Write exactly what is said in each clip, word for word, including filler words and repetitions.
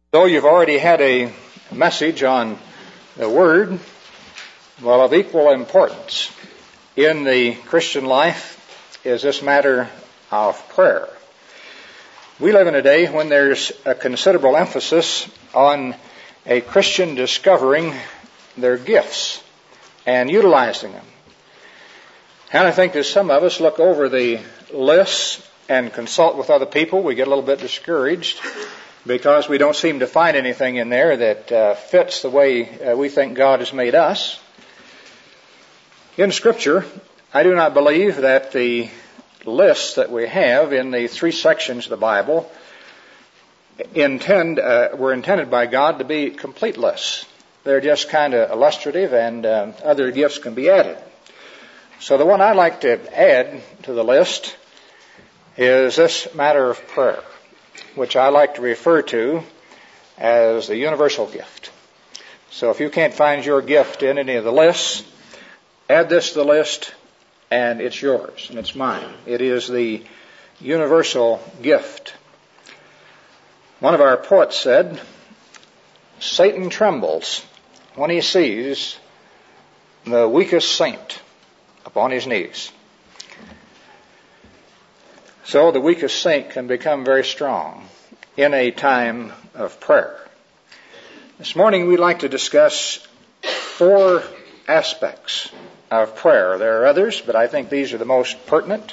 Though you've already had a message on the Word, well, of equal importance in the Christian life is this matter of prayer. We live in a day when there's a considerable emphasis on a Christian discovering their gifts and utilizing them. And I think that some of us look over the lists and consult with other people. We get a little bit discouraged because we don't seem to find anything in there that uh, fits the way uh, we think God has made us. In Scripture, I do not believe that the lists that we have in the three sections of the Bible intend uh, were intended by God to be complete lists. They're just kind of illustrative, and uh, other gifts can be added. So the one I'd like to add to the list is this matter of prayer, which I like to refer to as the universal gift. So if you can't find your gift in any of the lists, add this to the list, and it's yours, and it's mine. It is the universal gift. One of our poets said, "Satan trembles when he sees the weakest saint upon his knees." So the weakest saint can become very strong in a time of prayer. This morning we'd like to discuss four aspects of prayer. There are others, but I think these are the most pertinent.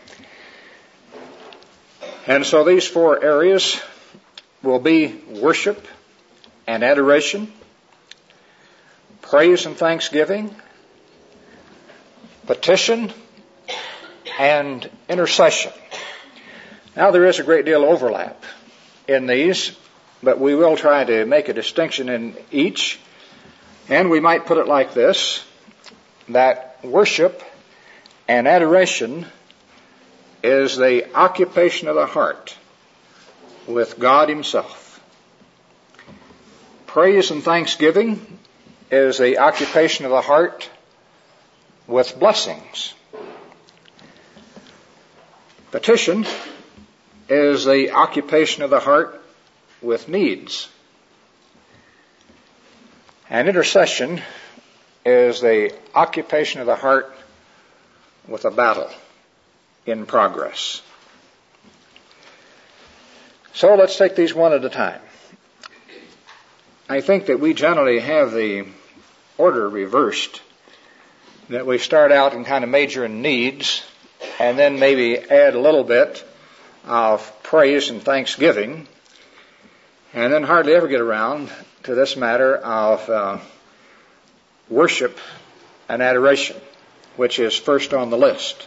And so these four areas will be worship and adoration, praise and thanksgiving, petition, and intercession. Now, there is a great deal of overlap in these, but we will try to make a distinction in each. And we might put it like this, that worship and adoration is the occupation of the heart with God Himself. Praise and thanksgiving is the occupation of the heart with blessings. Petition is the occupation of the heart with needs. And intercession is the occupation of the heart with a battle in progress. So let's take these one at a time. I think that we generally have the order reversed, that we start out in kind of major needs and then maybe add a little bit of praise and thanksgiving, and then hardly ever get around to this matter of uh, worship and adoration, which is first on the list.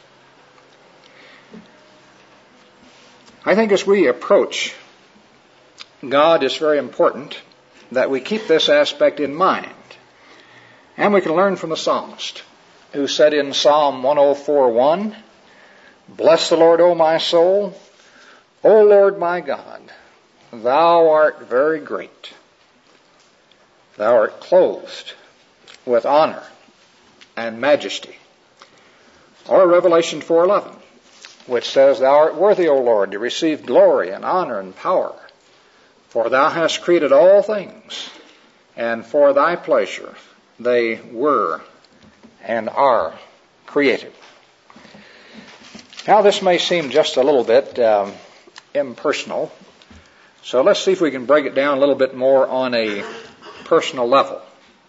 I think as we approach God, it's very important that we keep this aspect in mind. And we can learn from the psalmist, who said in Psalm one oh four one, "Bless the Lord, O my soul. O Lord my God, Thou art very great. Thou art clothed with honor and majesty." Or Revelation four eleven, which says, "Thou art worthy, O Lord, to receive glory and honor and power. For Thou hast created all things, and for Thy pleasure they were and are created." Now this may seem just a little bit um, impersonal, so let's see if we can break it down a little bit more on a personal level.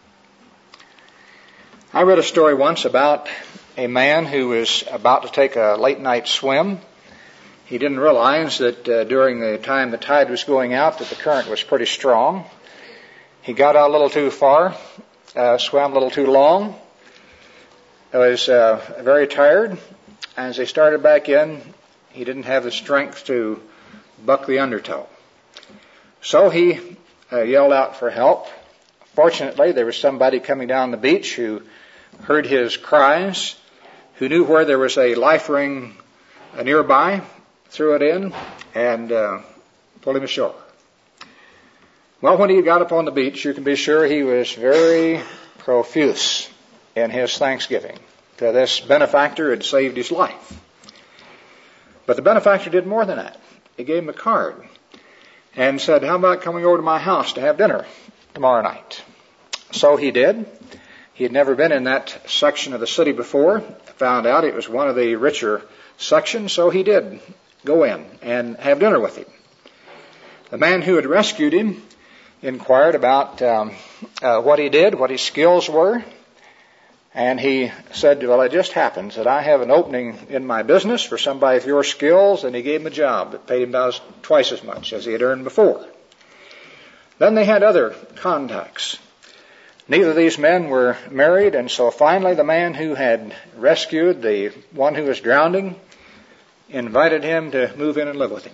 I read a story once about a man who was about to take a late night swim. He didn't realize that uh, during the time the tide was going out that the current was pretty strong. He got out a little too far, uh, swam a little too long. He was uh, very tired. As he started back in, he didn't have the strength to buck the undertow. So he uh, yelled out for help. Fortunately, there was somebody coming down the beach who heard his cries, who knew where there was a life ring uh, nearby, threw it in, and uh, pulled him ashore. Well, when he got up on the beach, you can be sure he was very profuse in his thanksgiving to this benefactor who had saved his life. But the benefactor did more than that. He gave him a card. and said, how about coming over to my house to have dinner tomorrow night? So he did. He had never been in that section of the city before, found out it was one of the richer sections, so he did go in and have dinner with him. The man who had rescued him inquired about um, uh, what he did, what his skills were, and he said, well, it just happens that I have an opening in my business for somebody with your skills, and he gave him a job that paid him about twice as much as he had earned before. Then they had other contacts. Neither of these men were married, and so finally the man who had rescued the one who was drowning invited him to move in and live with him.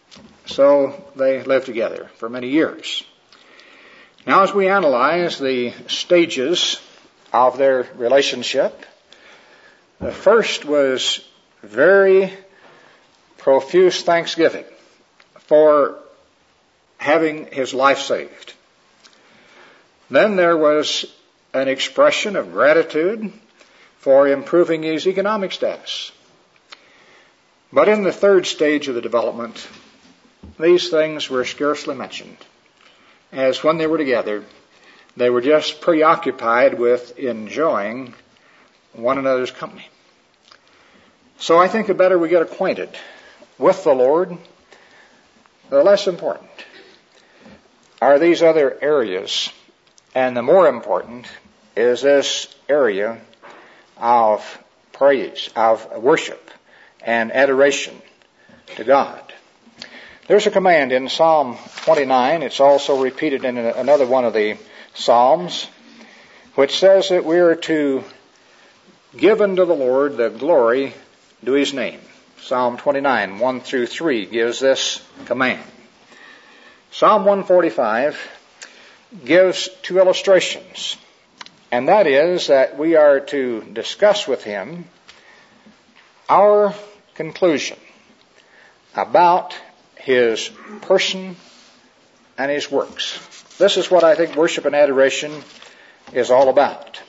So they lived together for many years. Now, as we analyze the stages of their relationship, the first was very profuse thanksgiving for having his life saved. Then there was an expression of gratitude for improving his economic status. But in the third stage of the development, these things were scarcely mentioned, as when they were together, they were just preoccupied with enjoying one another's company. So I think the better we get acquainted with the Lord, the less important are these other areas. And the more important is this area of praise, of worship and adoration to God. There's a command in Psalm twenty-nine. It's also repeated in another one of the Psalms, which says that we are to give unto the Lord the glory due his name. Psalm twenty-nine, one through three gives this command. Psalm one forty-five gives two illustrations, and that is that we are to discuss with him our conclusion about his person and his works. This is what I think worship and adoration is all about.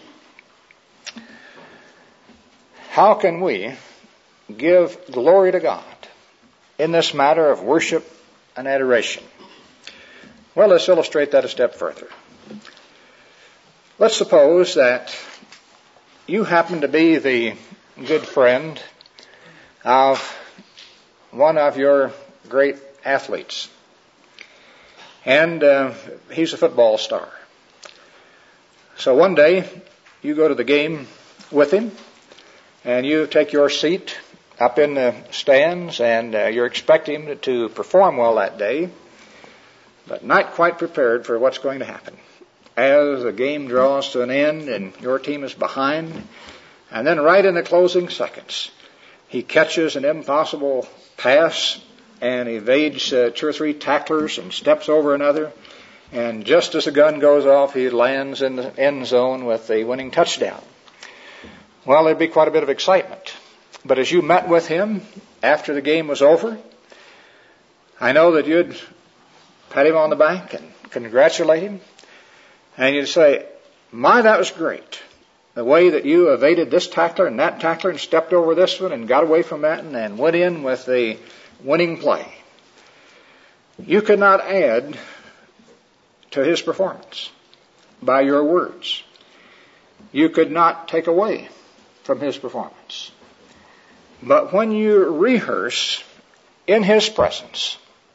How can we give glory to God in this matter of worship and adoration? Well, let's illustrate that a step further. Let's suppose that you happen to be the good friend of one of your great athletes. And uh, he's a football star. So one day, you go to the game with him, and you take your seat up in the stands, and uh, you're expecting him to perform well that day, but not quite prepared for what's going to happen. As the game draws to an end and your team is behind, and then right in the closing seconds, he catches an impossible pass and evades uh, two or three tacklers and steps over another, and just as the gun goes off, he lands in the end zone with the winning touchdown. Well, there'd be quite a bit of excitement. But as you met with him after the game was over, I know that you'd pat him on the back and congratulate him, and you'd say, my, that was great. The way that you evaded this tackler and that tackler and stepped over this one and got away from that and, and went in with the winning play. You could not add to his performance by your words. You could not take away from his performance. But when you rehearse in his presence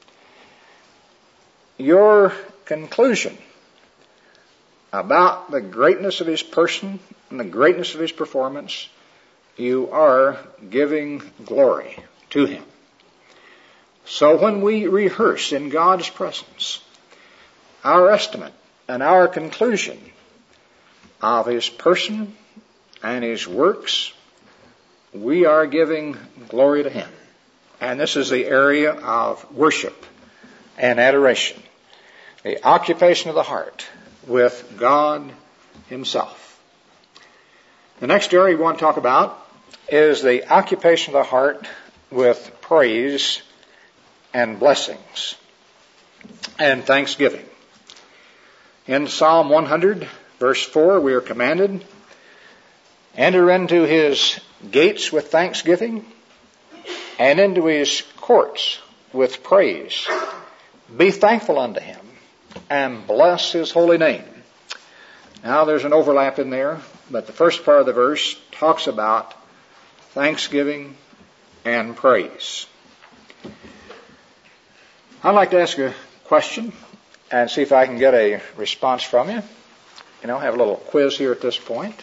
your conclusion about the greatness of his person and the greatness of his performance, you are giving glory to him. So when we rehearse in God's presence our estimate and our conclusion of his person and his works, we are giving glory to him. And this is the area of worship and adoration, the occupation of the heart with God himself. The next area we want to talk about is the occupation of the heart with praise and blessings and thanksgiving. In Psalm one hundred, verse four, we are commanded, enter into his gates with thanksgiving and into his courts with praise. be thankful unto him, and bless his holy name. Now there's an overlap in there, but the first part of the verse talks about thanksgiving and praise. I'd like to ask a question and see if I can get a response from you. You know, have a little quiz here at this point.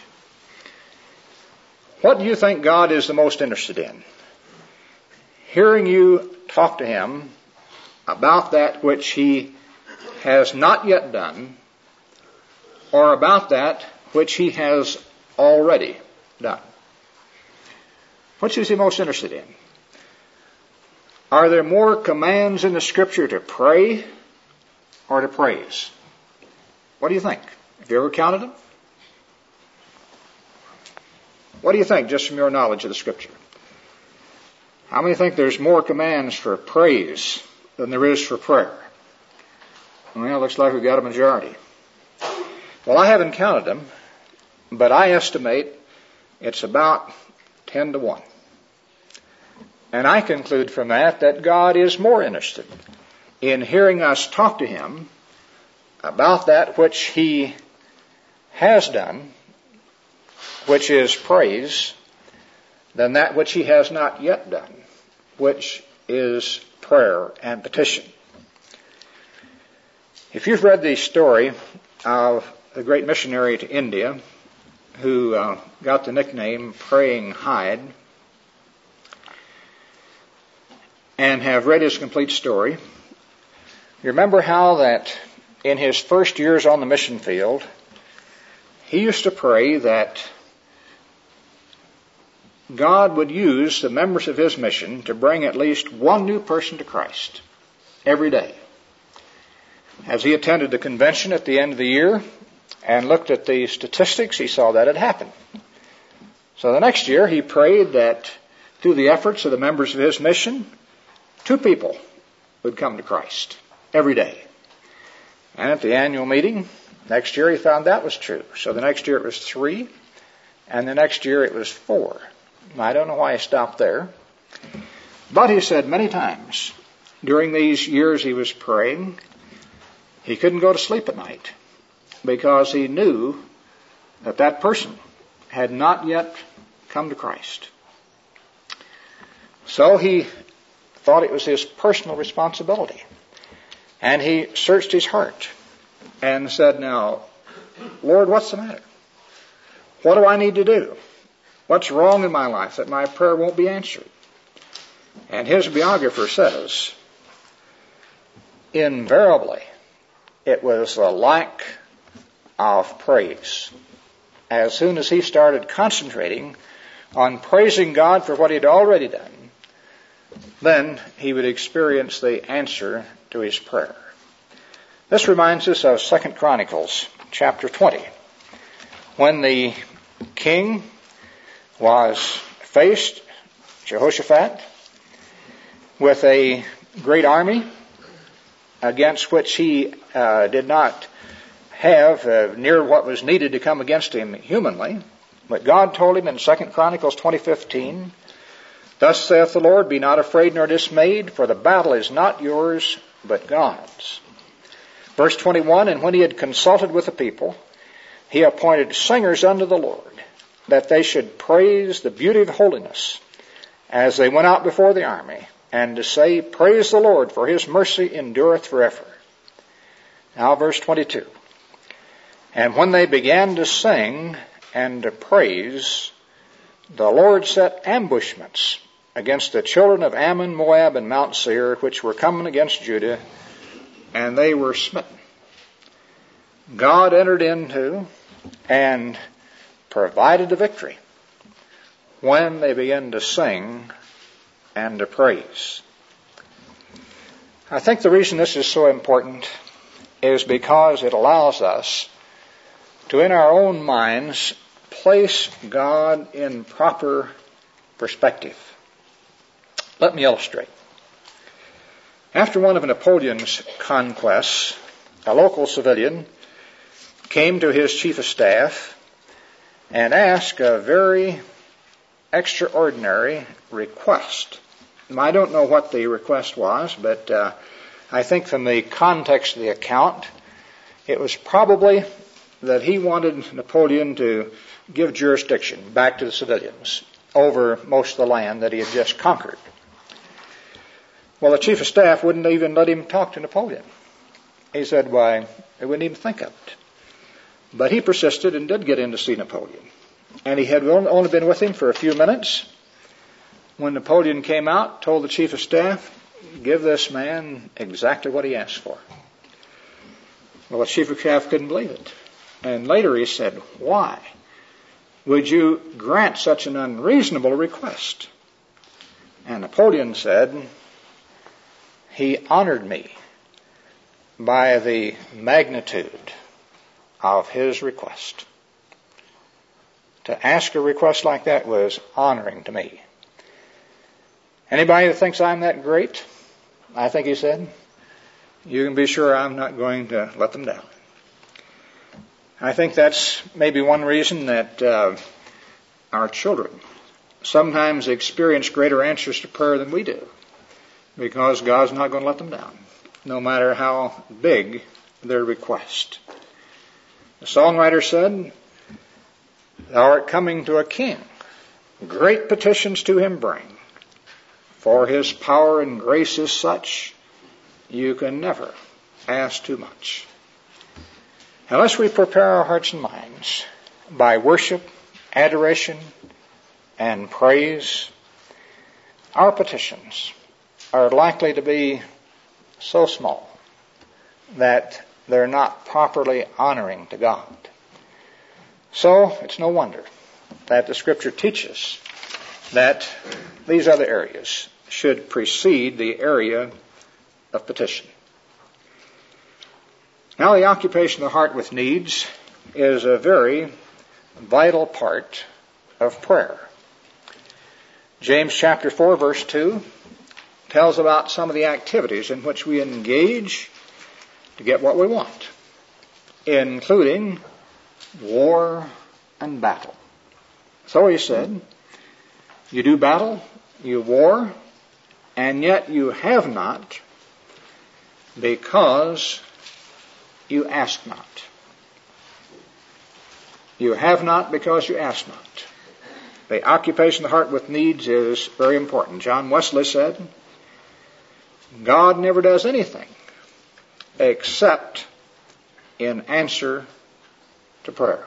What do you think God is the most interested in? Hearing you talk to him about that which he has not yet done, or about that which he has already done? Which is he most interested in? Are there more commands in the Scripture to pray or to praise? What do you think? Have you ever counted them? What do you think, just from your knowledge of the Scripture? How many think there's more commands for praise than there is for prayer? Well, it looks like we've got a majority. Well, I haven't counted them, but I estimate it's about ten to one. And I conclude from that that God is more interested in hearing us talk to him about that which he has done, which is praise, than that which he has not yet done, which is prayer and petition. If you've read the story of the great missionary to India who uh, got the nickname Praying Hyde, and have read his complete story, you remember how that in his first years on the mission field, he used to pray that God would use the members of his mission to bring at least one new person to Christ every day. As he attended the convention at the end of the year and looked at the statistics, he saw that had happened. So the next year he prayed that through the efforts of the members of his mission, two people would come to Christ every day. And at the annual meeting, next year he found that was true. So the next year it was three, and the next year it was four. I don't know why he stopped there. But he said many times during these years he was praying, he couldn't go to sleep at night because he knew that that person had not yet come to Christ. So he thought it was his personal responsibility. And he searched his heart and said, now, Lord, what's the matter? What do I need to do? What's wrong in my life that my prayer won't be answered? And his biographer says, invariably, it was the lack of praise. As soon as he started concentrating on praising God for what he'd already done, then he would experience the answer to his prayer. This reminds us of Second Chronicles chapter twenty, when the king was faced, Jehoshaphat, with a great army against which he uh, did not have uh, near what was needed to come against him humanly. But God told him in Second Chronicles twenty fifteen, thus saith the Lord, be not afraid nor dismayed, for the battle is not yours, but God's. Verse twenty-one, and when he had consulted with the people, he appointed singers unto the Lord, that they should praise the beauty of holiness, as they went out before the army, and to say, praise the Lord, for his mercy endureth forever. Now verse twenty-two, and when they began to sing and to praise, the Lord set ambushments against the children of Ammon, Moab, and Mount Seir, which were coming against Judah, and they were smitten. God entered into and provided the victory when they began to sing and to praise. I think the reason this is so important is because it allows us to, in our own minds, place God in proper perspective. Let me illustrate. After one of Napoleon's conquests, a local civilian came to his chief of staff and asked a very extraordinary request. I don't know what the request was, but uh, I think from the context of the account, it was probably that he wanted Napoleon to give jurisdiction back to the civilians over most of the land that he had just conquered. Well, the chief of staff wouldn't even let him talk to Napoleon. He said, why, they wouldn't even think of it. But he persisted and did get in to see Napoleon. And he had only been with him for a few minutes when Napoleon came out, told the chief of staff, give this man exactly what he asked for. Well, the chief of staff couldn't believe it. And later he said, why would you grant such an unreasonable request? And Napoleon said, he honored me by the magnitude of his request. To ask a request like that was honoring to me. Anybody that thinks I'm that great, I think he said, you can be sure I'm not going to let them down. I think that's maybe one reason that uh, our children sometimes experience greater answers to prayer than we do, because God's not going to let them down, no matter how big their request. The songwriter said, thou art coming to a king, great petitions to him bring, for his power and grace is such, you can never ask too much. Unless we prepare our hearts and minds by worship, adoration, and praise, our petitions are likely to be so small that they're not properly honoring to God. So it's no wonder that the Scripture teaches that these other areas should precede the area of petition. Now, the occupation of the heart with needs is a very vital part of prayer. James chapter four, verse two tells about some of the activities in which we engage to get what we want, including war and battle. So he said, you do battle, you war, and yet you have not because you ask not. You have not because you ask not. The occupation of the heart with needs is very important. John Wesley said, God never does anything except in answer to prayer.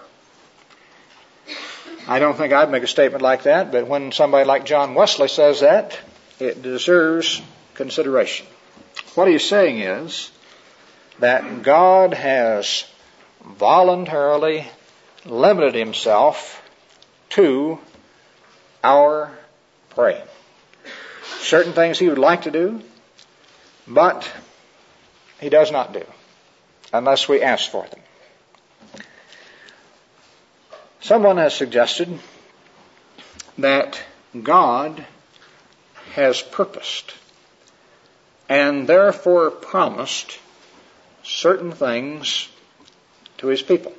I don't think I'd make a statement like that, but when somebody like John Wesley says that, it deserves consideration. What he's saying is that God has voluntarily limited himself to our praying. Certain things he would like to do, but he does not do unless we ask for them. Someone has suggested that God has purposed and therefore promised certain things to his people.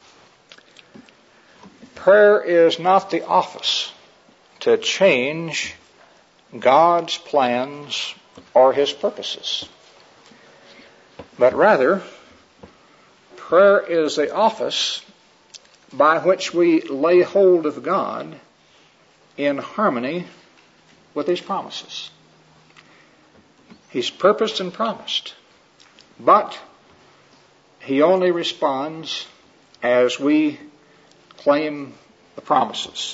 Prayer is not the office to change God's plans or his purposes, but rather prayer is the office by which we lay hold of God in harmony with his promises. He's purposed and promised, but he only responds as we claim the promises.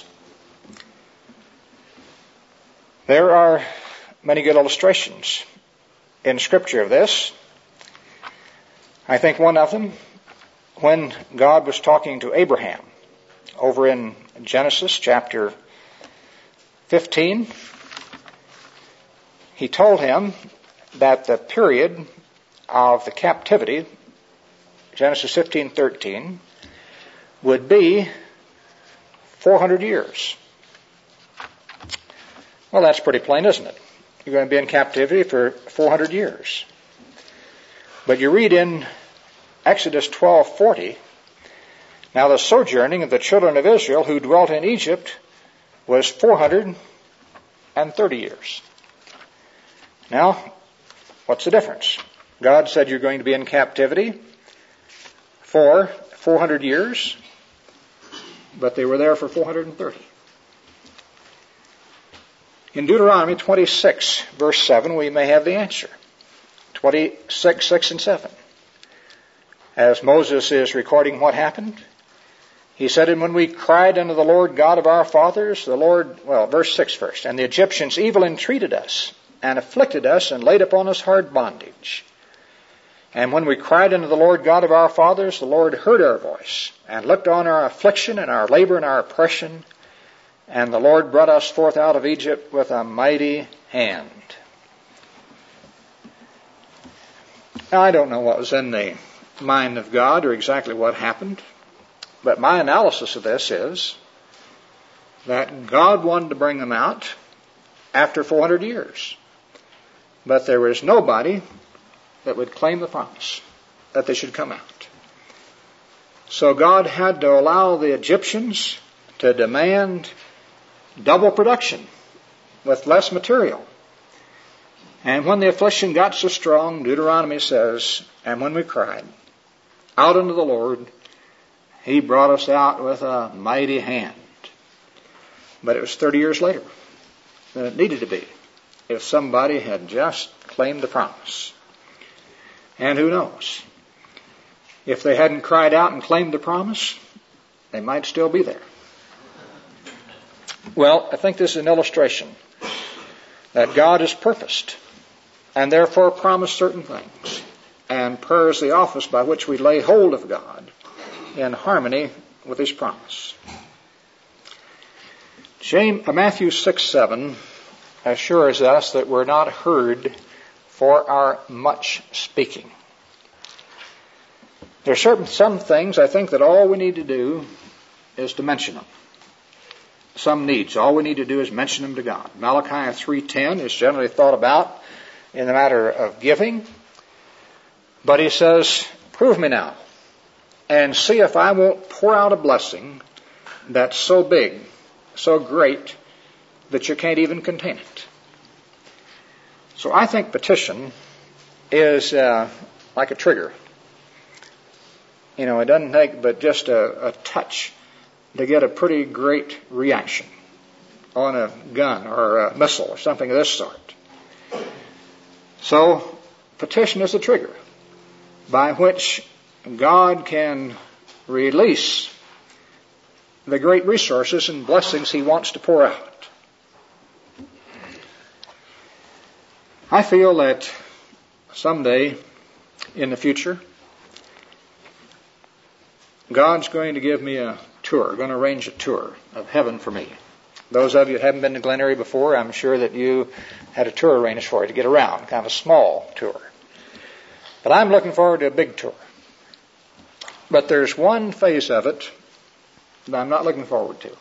There are many good illustrations in Scripture of this. I think one of them, when God was talking to Abraham over in Genesis chapter fifteen, he told him that the period of the captivity, Genesis fifteen thirteen, would be four hundred years. Well, that's pretty plain, isn't it? You're going to be in captivity for four hundred years. But you read in Exodus twelve forty, now the sojourning of the children of Israel who dwelt in Egypt was four hundred thirty years. Now, what's the difference? God said you're going to be in captivity for four hundred years, but they were there for four hundred thirty. In Deuteronomy twenty-six, verse seven, we may have the answer. twenty-six, six and seven. As Moses is recording what happened, he said, and when we cried unto the Lord God of our fathers, the Lord, well, verse six first, and the Egyptians evil entreated us, and afflicted us, and laid upon us hard bondage. And when we cried unto the Lord God of our fathers, the Lord heard our voice, and looked on our affliction, and our labor, and our oppression, and the Lord brought us forth out of Egypt with a mighty hand. Now, I don't know what was in the mind of God, or exactly what happened, but my analysis of this is that God wanted to bring them out after four hundred years. But there was nobody that would claim the promise that they should come out. So God had to allow the Egyptians to demand double production with less material. And when the affliction got so strong, Deuteronomy says, and when we cried out unto the Lord, He brought us out with a mighty hand. But it was thirty years later than it needed to be if somebody had just claimed the promise. And who knows? If they hadn't cried out and claimed the promise, they might still be there. Well, I think this is an illustration that God has purposed and therefore promised certain things. And prayer is the office by which we lay hold of God in harmony with His promise. James, Matthew six seven assures us that we're not heard for our much speaking. There are certain some things I think that all we need to do is to mention them. Some needs, all we need to do is mention them to God. Malachi three ten is generally thought about in the matter of giving, but he says, prove me now and see if I won't pour out a blessing that's so big, so great, that you can't even contain it. So I think petition is uh, like a trigger. You know, it doesn't take but just a, a touch to get a pretty great reaction on a gun or a missile or something of this sort. So petition is a trigger by which God can release the great resources and blessings He wants to pour out. I feel that someday in the future, God's going to give me a tour, going to arrange a tour of heaven for me. Those of you that haven't been to Glen Eyrie before, I'm sure that you had a tour arranged for you to get around, kind of a small tour. But I'm looking forward to a big tour. But there's one phase of it that I'm not looking forward to.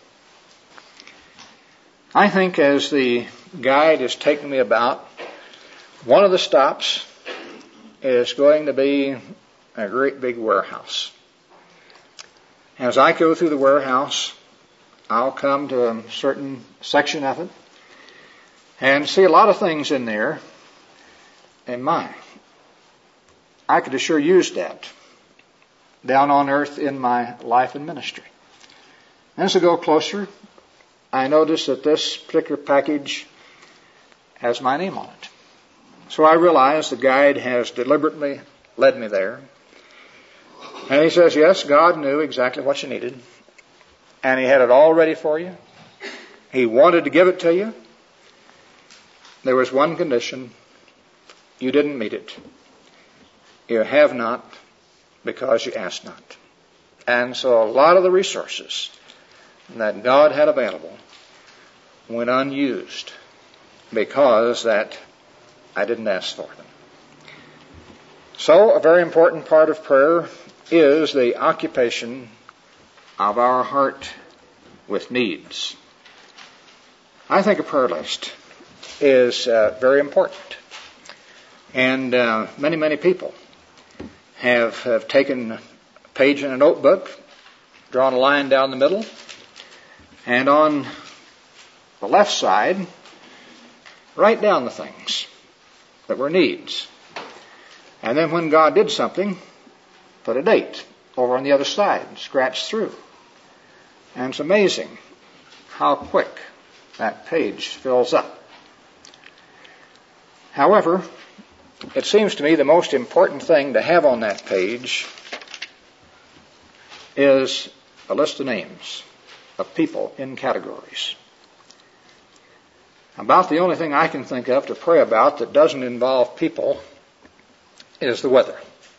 I think as the guide is taking me about, one of the stops is going to be a great big warehouse. As I go through the warehouse, I'll come to a certain section of it and see a lot of things in there. And my, I could assure use that down on earth in my life and ministry. As I go closer, I notice that this particular package has my name on it. So I realize the guide has deliberately led me there. And he says, yes, God knew exactly what you needed. And He had it all ready for you. He wanted to give it to you. There was one condition. You didn't meet it. You have not because you asked not. And so a lot of the resources that God had available went unused because that I didn't ask for them. So a very important part of prayer is the occupation of our heart with needs. I think a prayer list is uh, very important. And uh, many, many people have, have taken a page in a notebook, drawn a line down the middle, and on the left side, write down the things that were needs. And then when God did something, put a date over on the other side, scratched through. And it's amazing how quick that page fills up. However, it seems to me the most important thing to have on that page is a list of names of people in categories. About the only thing I can think of to pray about that doesn't involve people is the weather.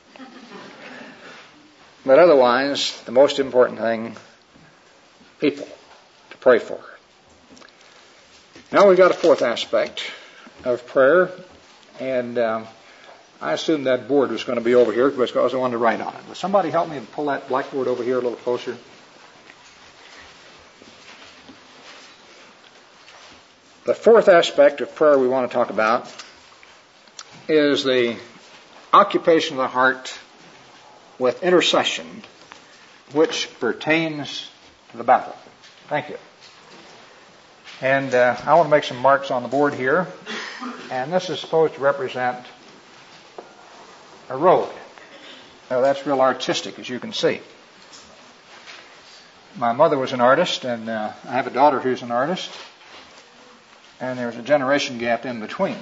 But otherwise, the most important thing, people to pray for. Now we've got a fourth aspect of prayer, and um, I assumed that board was going to be over here because I wanted to write on it. Will somebody help me pull that blackboard over here a little closer? The fourth aspect of prayer we want to talk about is the occupation of the heart with intercession, which pertains to the battle. Thank you. And uh, I want to make some marks on the board here. And this is supposed to represent a road. Now that's real artistic, as you can see. My mother was an artist, and uh, I have a daughter who's an artist. And there's a generation gap in between.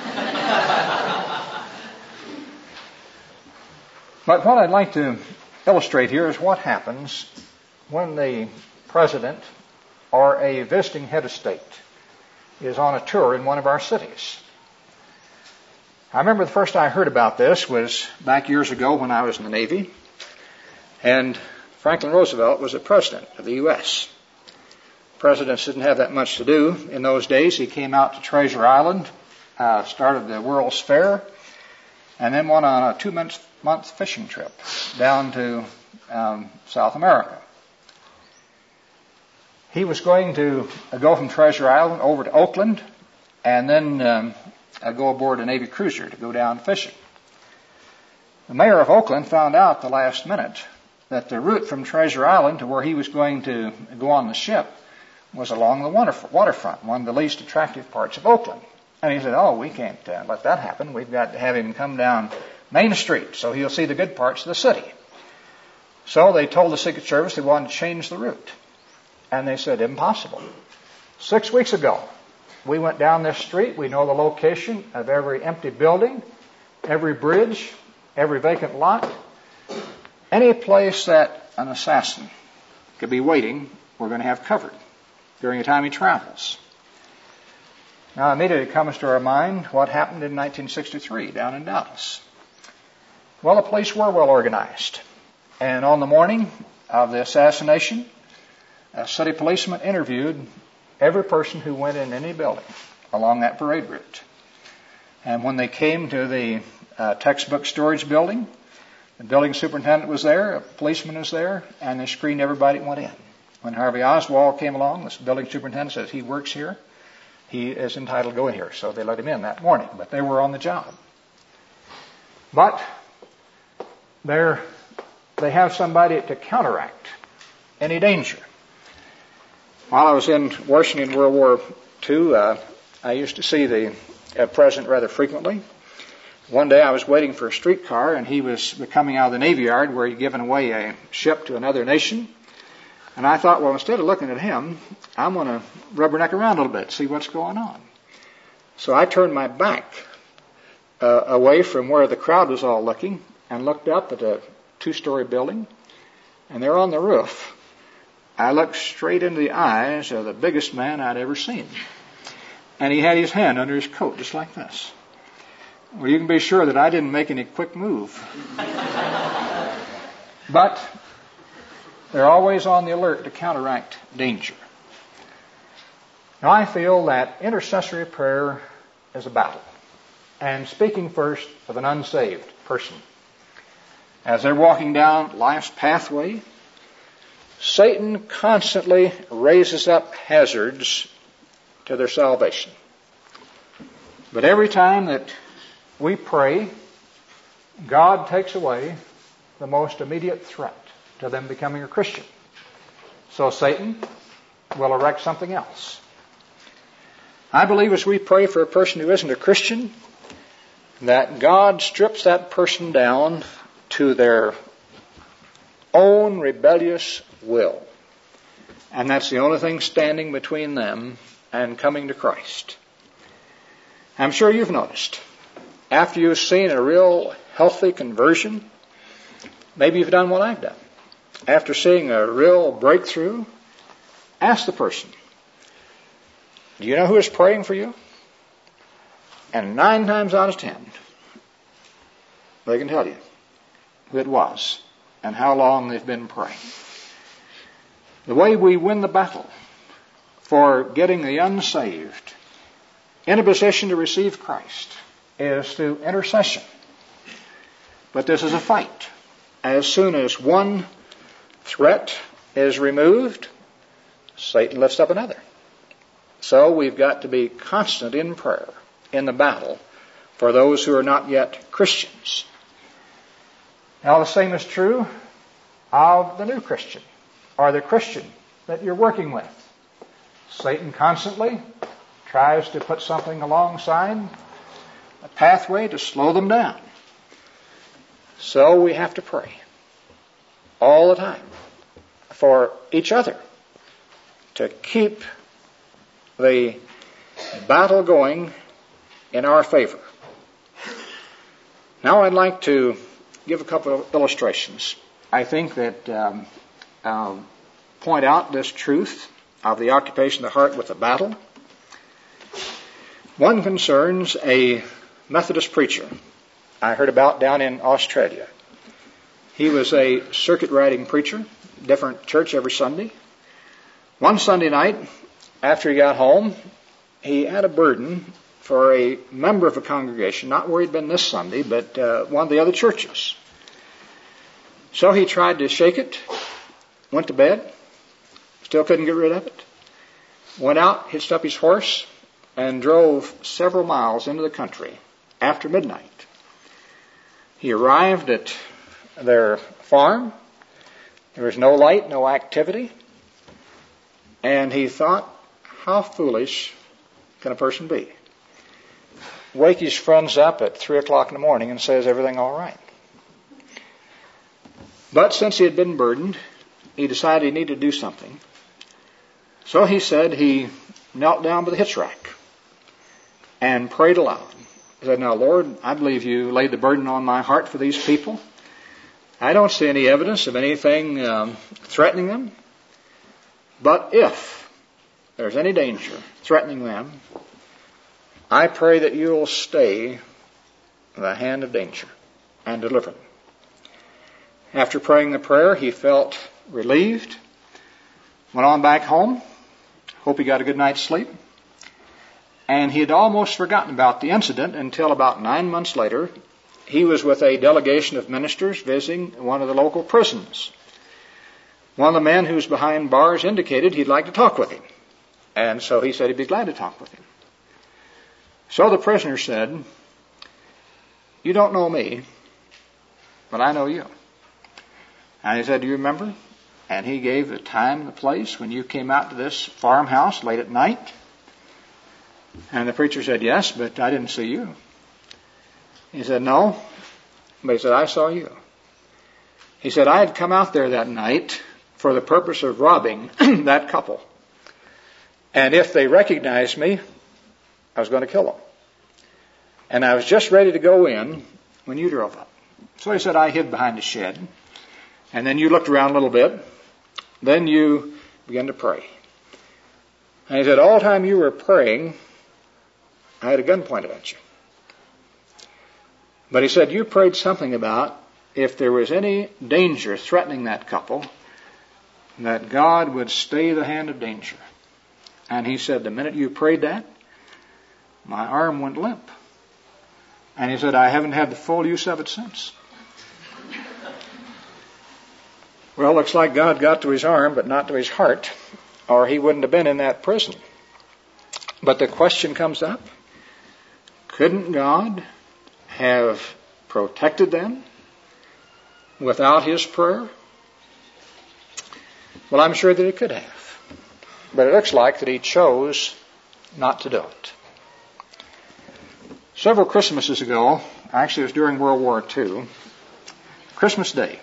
But what I'd like to illustrate here is what happens when the president or a visiting head of state is on a tour in one of our cities. I remember the first I heard about this was back years ago when I was in the Navy, and Franklin Roosevelt was the president of the U S Presidents didn't have that much to do in those days. He came out to Treasure Island, uh, started the World's Fair, and then went on a two-month month fishing trip down to um, South America. He was going to uh, go from Treasure Island over to Oakland and then um, uh, go aboard a Navy cruiser to go down fishing. The mayor of Oakland found out the last minute that the route from Treasure Island to where he was going to go on the ship was along the waterfront, one of the least attractive parts of Oakland. And he said, oh, we can't uh, let that happen. We've got to have him come down Main Street so he'll see the good parts of the city. So they told the Secret Service they wanted to change the route. And they said, impossible. Six weeks ago, we went down this street. We know the location of every empty building, every bridge, every vacant lot, any place that an assassin could be waiting, we're going to have covered during the time he travels. Now, immediately comes to our mind what happened in nineteen sixty-three down in Dallas. Well, the police were well organized. And on the morning of the assassination, a city policeman interviewed every person who went in any building along that parade route. And when they came to the uh, textbook storage building, the building superintendent was there, a policeman was there, and they screened everybody that went in. When Harvey Oswald came along, the building superintendent says he works here. He is entitled to go in here. So they let him in that morning. But they were on the job. But they're, they have somebody to counteract any danger. While I was in Washington in World War Two, uh, I used to see the uh, president rather frequently. One day I was waiting for a streetcar, and he was coming out of the Navy Yard where he'd given away a ship to another nation. And I thought, well, instead of looking at him, I'm going to rubberneck around a little bit, see what's going on. So I turned my back uh, away from where the crowd was all looking and looked up at a two-story building, and there on the roof, I looked straight into the eyes of the biggest man I'd ever seen. And he had his hand under his coat, just like this. Well, you can be sure that I didn't make any quick move. But they're always on the alert to counteract danger. Now, I feel that intercessory prayer is a battle. And speaking first of an unsaved person. As they're walking down life's pathway, Satan constantly raises up hazards to their salvation. But every time that we pray, God takes away the most immediate threat to them becoming a Christian. So Satan will erect something else. I believe as we pray for a person who isn't a Christian, that God strips that person down to their own rebellious will. And that's the only thing standing between them and coming to Christ. I'm sure you've noticed, after you've seen a real healthy conversion, maybe you've done what I've done. After seeing a real breakthrough, ask the person, do you know who is praying for you? And nine times out of ten, they can tell you who it was and how long they've been praying. The way we win the battle for getting the unsaved in a position to receive Christ is through intercession. But this is a fight. As soon as one threat is removed, Satan lifts up another. So we've got to be constant in prayer in the battle for those who are not yet Christians. Now the same is true of the new Christian or the Christian that you're working with. Satan constantly tries to put something alongside a pathway to slow them down. So we have to pray all the time for each other to keep the battle going in our favor. Now I'd like to give a couple of illustrations. I think that um, I'll point out this truth of the occupation of the heart with the battle. One concerns a Methodist preacher I heard about down in Australia. He was a circuit riding preacher, different church every Sunday. One Sunday night, after he got home, he had a burden for a member of a congregation, not where he'd been this Sunday, but uh, one of the other churches. So he tried to shake it, went to bed, still couldn't get rid of it, went out, hitched up his horse, and drove several miles into the country after midnight. He arrived at their farm. There was no light, no activity. And he thought, how foolish can a person be? Wake his friends up at three o'clock in the morning and say, is everything all right? But since he had been burdened, he decided he needed to do something. So he said he knelt down by the hitch rack and prayed aloud. He said, now, Lord, I believe you laid the burden on my heart for these people. I don't see any evidence of anything um, threatening them. But if there's any danger threatening them, I pray that you will stay the hand of danger and deliver them. After praying the prayer, he felt relieved, went on back home, hope he got a good night's sleep, and he had almost forgotten about the incident until about nine months later, he was with a delegation of ministers visiting one of the local prisons. One of the men who was behind bars indicated he'd like to talk with him. And so he said he'd be glad to talk with him. So the prisoner said, you don't know me, but I know you. And he said, do you remember? And he gave the time and the place when you came out to this farmhouse late at night. And the preacher said, yes, but I didn't see you. He said, no. But he said, I saw you. He said, I had come out there that night for the purpose of robbing that couple. And if they recognized me, I was going to kill them. And I was just ready to go in when you drove up. So he said, I hid behind the shed. And then you looked around a little bit. Then you began to pray. And he said, all the time you were praying, I had a gun pointed at you. But he said, you prayed something about if there was any danger threatening that couple, that God would stay the hand of danger. And he said, the minute you prayed that, my arm went limp. And he said, I haven't had the full use of it since. Well, looks like God got to his arm, but not to his heart, or he wouldn't have been in that prison. But the question comes up, couldn't God have protected them without his prayer? Well, I'm sure that he could have. But it looks like that he chose not to do it. Several Christmases ago, actually it was during World War Two, Christmas Day.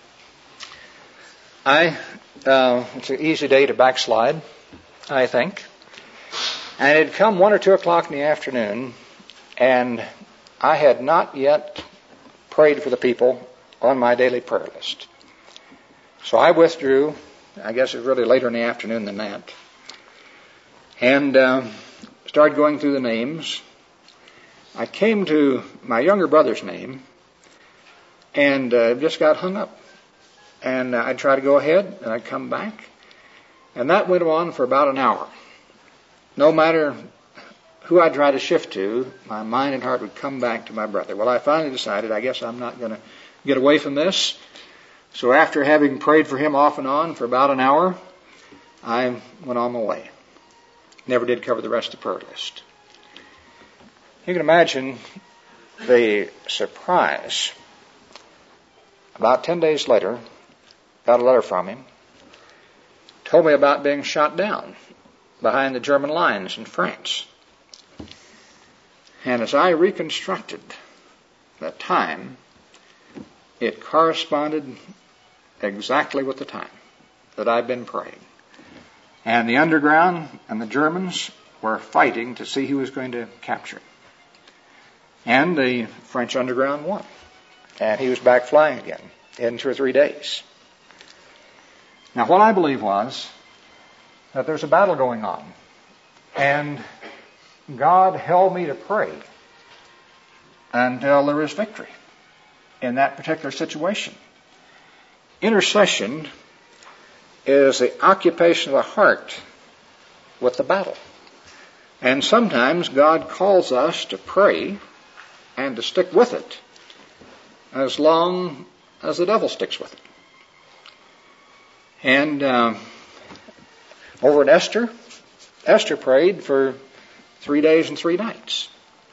I, uh, it's an easy day to backslide, I think. And it had come one or two o'clock in the afternoon, and I had not yet prayed for the people on my daily prayer list. So I withdrew. I guess it was really later in the afternoon than that. And uh, started going through the names. I came to my younger brother's name, and uh, just got hung up. And I'd try to go ahead, and I'd come back. And that went on for about an hour. No matter who I'd try to shift to, my mind and heart would come back to my brother. Well, I finally decided, I guess I'm not going to get away from this. So after having prayed for him off and on for about an hour, I went on my way. Never did cover the rest of the prayer list. You can imagine the surprise. About ten days later, got a letter from him, told me about being shot down behind the German lines in France. And as I reconstructed that time, it corresponded exactly with the time that I'd been praying. And the underground and the Germans were fighting to see who was going to capture him. And the French underground won. And he was back flying again in two or three days. Now, what I believe was that there's a battle going on, and God held me to pray until there was victory in that particular situation. Intercession is the occupation of the heart with the battle. And sometimes God calls us to pray and to stick with it as long as the devil sticks with it. And uh, over at Esther, Esther prayed for three days and three nights.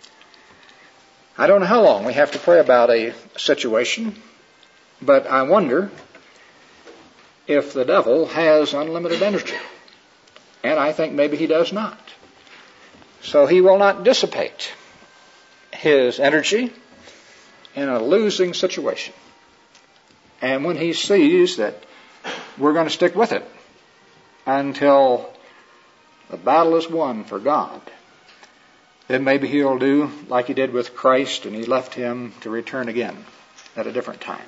I don't know how long we have to pray about a situation, but I wonder if the devil has unlimited energy. And I think maybe he does not. So he will not dissipate his energy in a losing situation. And when he sees that we're going to stick with it until the battle is won for God, then maybe he'll do like he did with Christ, and he left him to return again at a different time.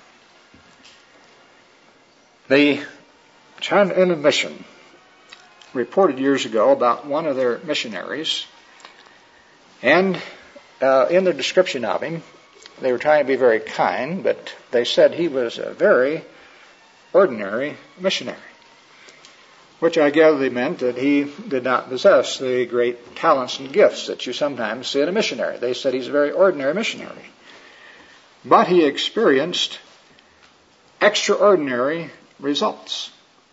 The China Inland Mission reported years ago about one of their missionaries, and uh, in their description of him, they were trying to be very kind, but they said he was a very ordinary missionary, which I gather they meant that he did not possess the great talents and gifts that you sometimes see in a missionary. They said he's a very ordinary missionary. But he experienced extraordinary results.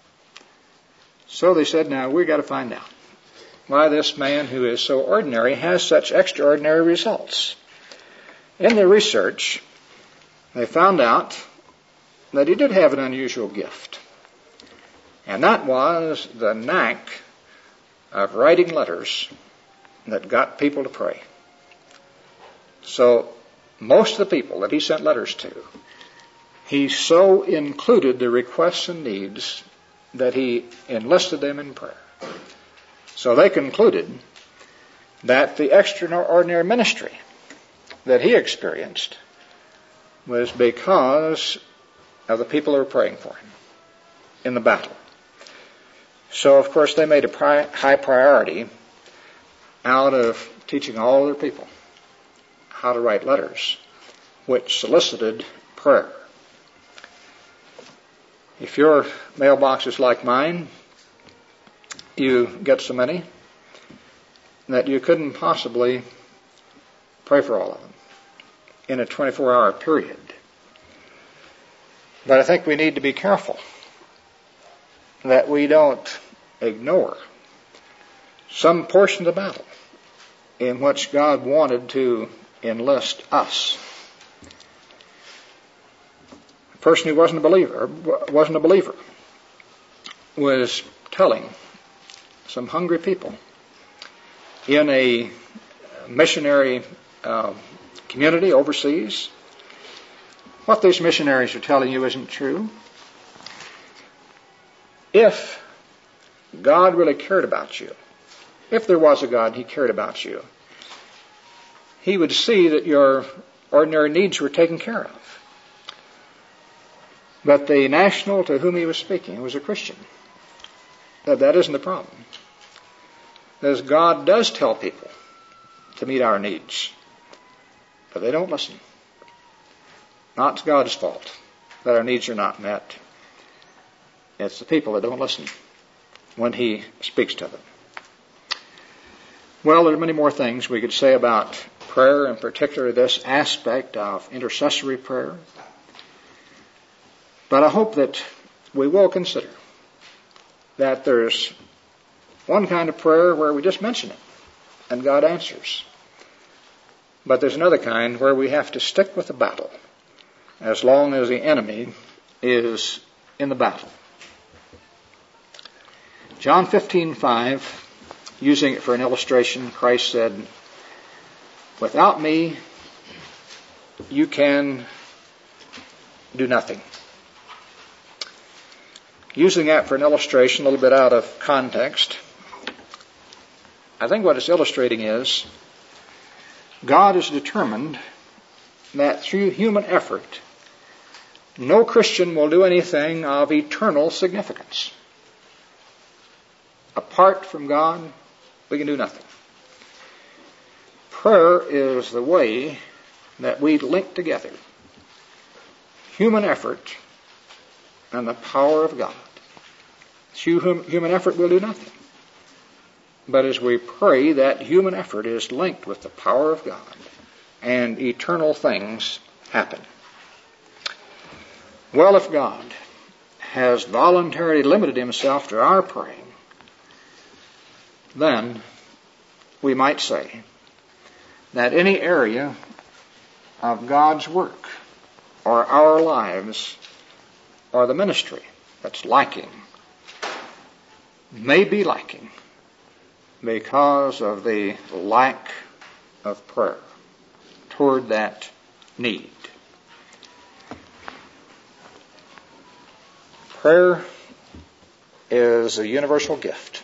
So they said, now we've got to find out why this man who is so ordinary has such extraordinary results. In their research, they found out that he did have an unusual gift. And that was the knack of writing letters that got people to pray. So most of the people that he sent letters to, he so included the requests and needs that he enlisted them in prayer. So they concluded that the extraordinary ministry that he experienced was because of the people who were praying for him in the battle. So, of course, they made a pri- high priority out of teaching all their people how to write letters, which solicited prayer. If your mailbox is like mine, you get so many that you couldn't possibly pray for all of them in a twenty-four hour period. But I think we need to be careful that we don't ignore some portion of the battle in which God wanted to enlist us. A person who wasn't a believer, wasn't a believer, was telling some hungry people in a missionary uh, community overseas. What these missionaries are telling you isn't true. If God really cared about you, if there was a God and He cared about you, He would see that your ordinary needs were taken care of. But the national to whom He was speaking was a Christian. That, that isn't the problem. Because God does tell people to meet our needs, but they don't listen. Not God's fault that our needs are not met. It's the people that don't listen when He speaks to them. Well, there are many more things we could say about prayer, in particular this aspect of intercessory prayer. But I hope that we will consider that there's one kind of prayer where we just mention it and God answers. But there's another kind where we have to stick with the battle as long as the enemy is in the battle. John fifteen five, using it for an illustration, Christ said, "Without me, you can do nothing." Using that for an illustration, a little bit out of context, I think what it's illustrating is God is determined that through human effort, no Christian will do anything of eternal significance. Apart from God, we can do nothing. Prayer is the way that we link together human effort and the power of God. Through human effort, we'll do nothing. But as we pray, that human effort is linked with the power of God, and eternal things happen. Well, if God has voluntarily limited Himself to our praying, then we might say that any area of God's work or our lives or the ministry that's lacking may be lacking because of the lack of prayer toward that need. Prayer is a universal gift.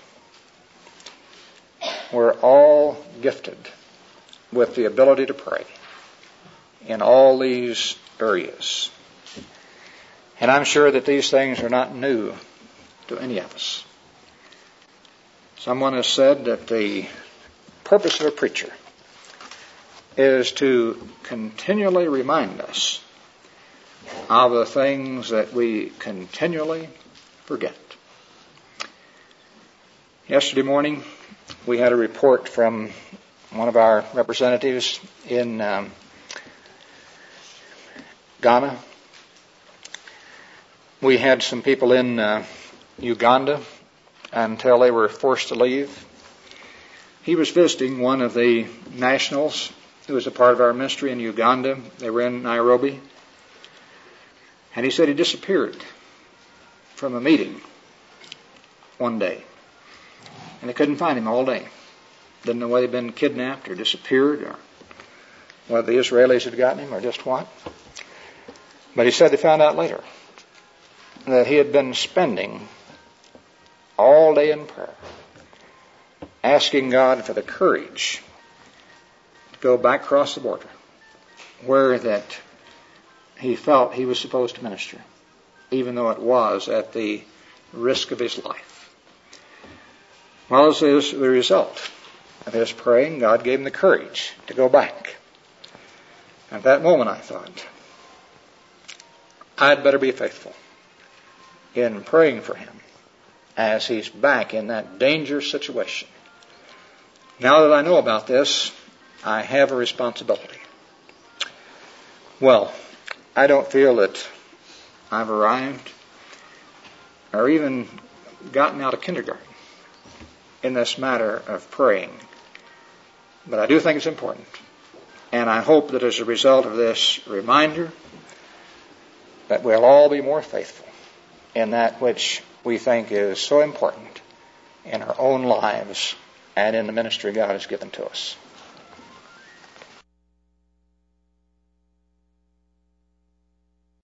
We're all gifted with the ability to pray in all these areas. And I'm sure that these things are not new to any of us. Someone has said that the purpose of a preacher is to continually remind us of the things that we continually forget. Yesterday morning, we had a report from one of our representatives in um, Ghana. We had some people in uh, Uganda until they were forced to leave. He was visiting one of the nationals who was a part of our ministry in Uganda. They were in Nairobi. And he said he disappeared from a meeting one day. And they couldn't find him all day. Didn't know whether he'd been kidnapped or disappeared or whether the Israelis had gotten him or just what. But he said they found out later that he had been spending all day in prayer, asking God for the courage to go back across the border where that he felt he was supposed to minister, even though it was at the risk of his life. Well, as the result of his praying, God gave him the courage to go back. At that moment I thought, I'd better be faithful in praying for him as he's back in that dangerous situation. Now that I know about this, I have a responsibility. Well, I don't feel that I've arrived or even gotten out of kindergarten in this matter of praying. But I do think it's important. And I hope that as a result of this reminder, that we'll all be more faithful in that which we think is so important in our own lives and in the ministry God has given to us.